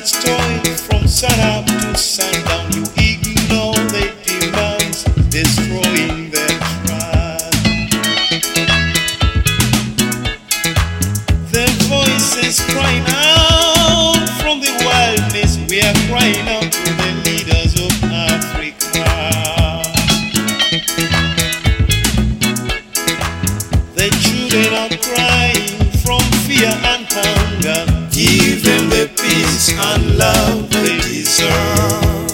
and toil from sun up to sundown. You ignore the demands, destroying their trust. Their voices crying out from the wilderness. We are crying out to the leaders of Africa. The children are crying from fear and hunger. Give them the peace and love they deserve.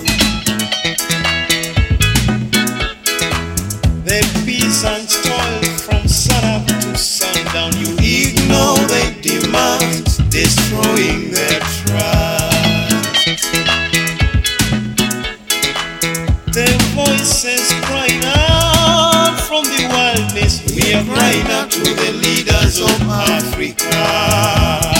The peace and toil from sun up to sundown. You ignore the demands, destroying their trust. Their voices crying out from the wilderness. We are crying out to the leaders of Africa.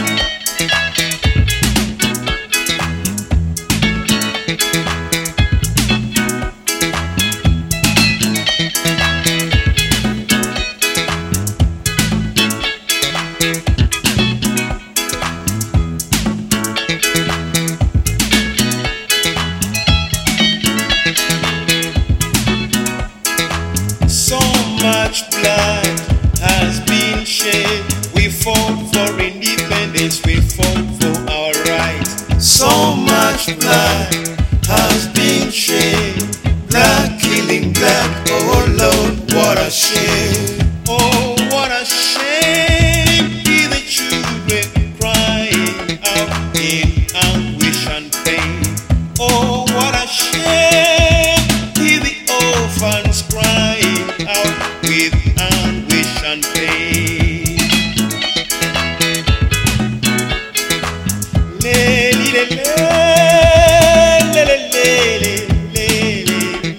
So much blood has been shed. We fought for independence, we fought for our rights. So much blood has been shed. Black killing black, oh Lord, what a shame. Oh, what a shame. Hear the children crying out in anguish and pain. Oh, what a shame. Hear the orphans crying out with anguish and pain. Le, le, le, le, le, le, le, le,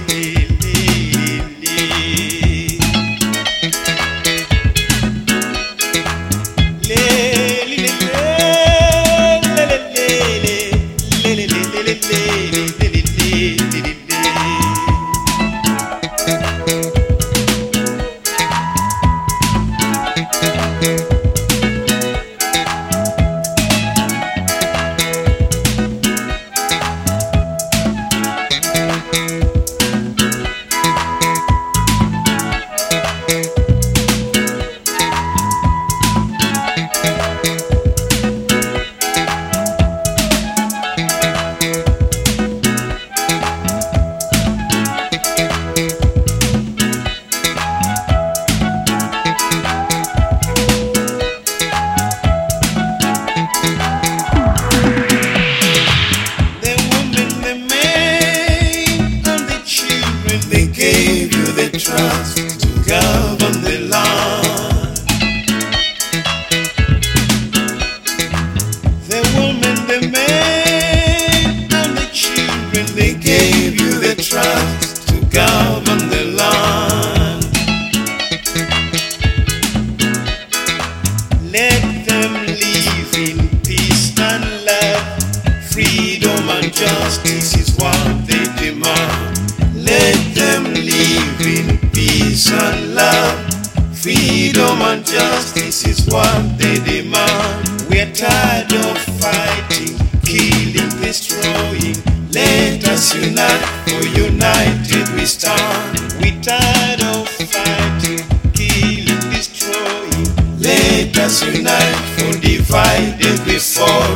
trust to govern the land. The woman, the men, and the children, they gave you the trust to govern the land. Let them live in peace and love. Freedom and justice is what they demand. Let them live in peace and love. Freedom and justice is what they demand. We're tired of fighting, killing, destroying. Let us unite, for united we stand. We're tired of fighting, killing, destroying. Let us unite, for divided we fall.